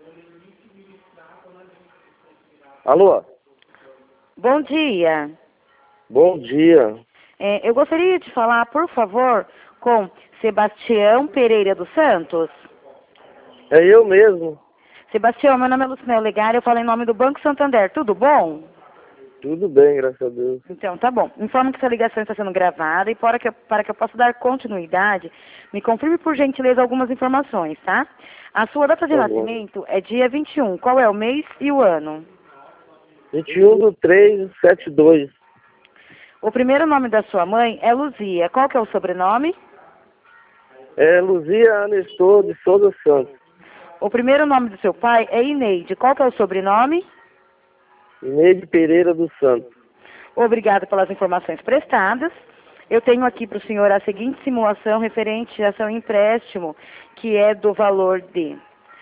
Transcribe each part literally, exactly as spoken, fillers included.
Alô? Bom dia. Bom dia. É, eu gostaria de falar, por favor, com Sebastião Pereira dos Santos. É eu mesmo. Sebastião, meu nome é Lucinel Legari, eu falo em nome do Banco Santander. Tudo bom? Tudo bem, graças a Deus. Então, tá bom. Informo que essa ligação está sendo gravada e para que, eu, para que eu possa dar continuidade, me confirme por gentileza algumas informações, tá? A sua data de Tá bom. nascimento é dia vinte e um. Qual é o mês e o ano? vinte e um do três de setenta e dois. O primeiro nome da sua mãe é Luzia. Qual que é o sobrenome? É Luzia Anestor de Souza Santos. O primeiro nome do seu pai é Ineide. Qual que é o sobrenome? Ineide Pereira dos Santos. Obrigada pelas informações prestadas. Eu tenho aqui para o senhor a seguinte simulação referente a seu empréstimo, que é do valor de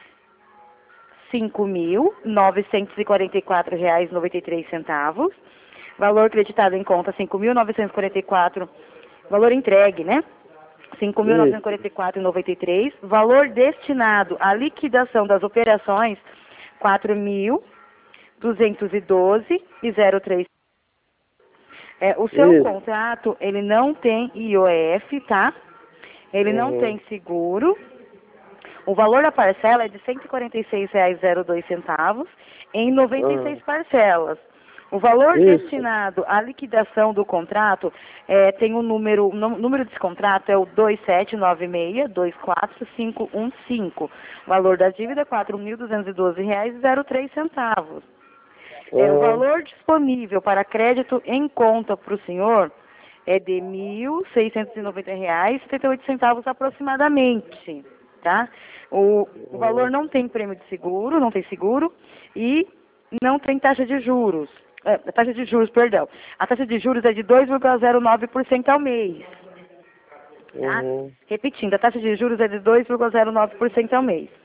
cinco mil novecentos e quarenta e quatro reais e noventa e três centavos. Valor creditado em conta cinco mil novecentos e quarenta e quatro, valor entregue, né? cinco mil novecentos e quarenta e quatro reais e noventa e três centavos. Valor destinado à liquidação das operações quatro mil duzentos e doze reais e zero três centavos. É, o seu Isso. contrato, ele não tem I O F, tá? Ele Uhum. não tem seguro. O valor da parcela é de cento e quarenta e seis reais e zero dois centavos em noventa e seis Uhum. parcelas. O valor Isso. destinado à liquidação do contrato é, tem o um número, o número desse contrato é o dois sete nove seis dois quatro cinco um cinco. O valor da dívida é quatro mil duzentos e doze reais e zero três centavos. É, o Uhum. valor disponível para crédito em conta para o senhor é de mil seiscentos e noventa reais e setenta e oito centavos aproximadamente, tá? O, o valor não tem prêmio de seguro, não tem seguro e não tem taxa de juros. É, taxa de juros, perdão. A taxa de juros é de dois vírgula zero nove por cento ao mês. Tá? Uhum. Repetindo, a taxa de juros é de dois vírgula zero nove por cento ao mês.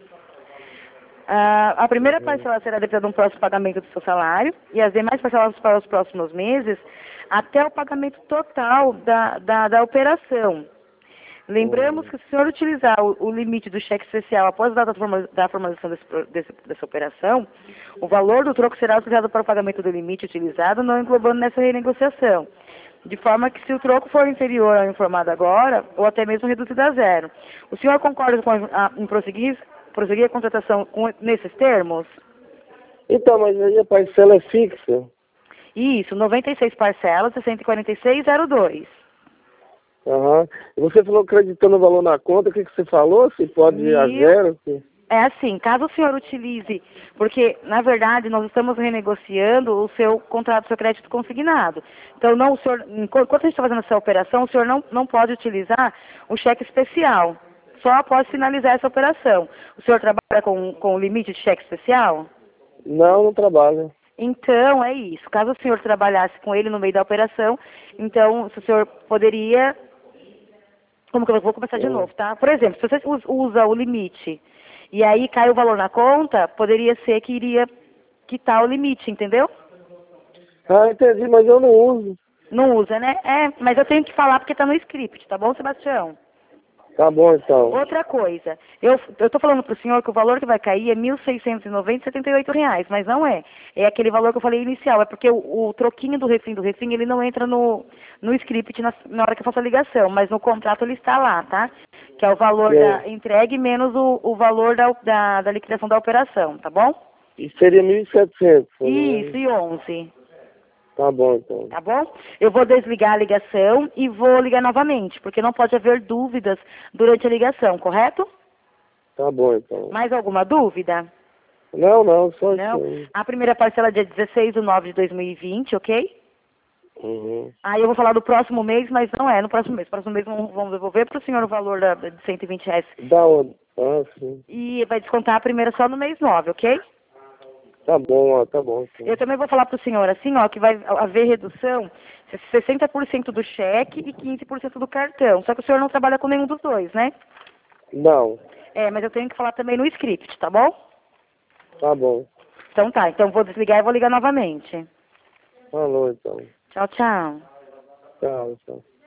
Ah, a primeira Uhum. parcela será devedida no próximo pagamento do seu salário e as demais parcelas para os próximos meses até o pagamento total da, da, da operação. Lembramos Uhum. que se o senhor utilizar o, o limite do cheque especial após a data forma- da formalização desse, pro- desse, dessa operação, o valor do troco será utilizado para o pagamento do limite utilizado, não englobando nessa renegociação. De forma que se o troco for inferior ao informado agora, ou até mesmo reduzido a zero. O senhor concorda com a, a, em prosseguir, prosseguir a contratação com, nesses termos? Então, mas aí a parcela é fixa? Isso, noventa e seis parcelas de cento e quarenta e seis reais e dois. Aham. E você falou acreditando o valor na conta, o que, que você falou? Se pode ir a Mil. zero? Se... É assim, caso o senhor utilize, porque na verdade nós estamos renegociando o seu contrato, o seu crédito consignado. Então não, o senhor, enquanto a gente está fazendo essa operação, o senhor não, não pode utilizar o cheque especial. Só após finalizar essa operação. O senhor trabalha com, com o limite de cheque especial? Não, não trabalha. Então, é isso. Caso o senhor trabalhasse com ele no meio da operação, então, se o senhor poderia... Como que eu vou começar de Uhum. novo, tá? Por exemplo, se você us- usa o limite e aí cai o valor na conta, poderia ser que iria quitar o limite, entendeu? Ah, entendi, mas eu não uso. Não usa, né? É, mas eu tenho que falar porque tá no script, tá bom, Sebastião? Tá bom, então. Outra coisa, eu eu tô falando pro senhor que o valor que vai cair é mil seiscentos e noventa e setenta e oito reais, mas não é. É aquele valor que eu falei inicial, é porque o, o troquinho do refim do refim, ele não entra no, no script na, na hora que eu faço a ligação, mas no contrato ele está lá, tá? Que é o valor E, da é, entregue menos o, o valor da, da, da liquidação da operação, tá bom? e seria mil e setecentos, Isso, né? e onze, Tá bom, então. tá bom? Eu vou desligar a ligação e vou ligar novamente, porque não pode haver dúvidas durante a ligação, correto? Tá bom, então. Mais alguma dúvida? Não, não, só isso Não? aí. A primeira parcela é dia dezesseis de nove de dois mil e vinte, ok? Uhum. Aí eu vou falar do próximo mês, mas não é no próximo mês. No próximo mês vamos vamos devolver para o senhor o valor da, de cento e vinte reais. Da onde? Ah, sim. E vai descontar a primeira só no mês nove, ok? Tá bom, ó, tá bom. Então. Eu também vou falar para o senhor assim, ó, que vai haver redução de sessenta por cento do cheque e quinze por cento do cartão. Só que o senhor não trabalha com nenhum dos dois, né? Não, É, mas eu tenho que falar também no script, tá bom? tá bom. Então tá, então vou desligar e vou ligar novamente. Falou, então. Tchau, tchau. Tchau, tchau.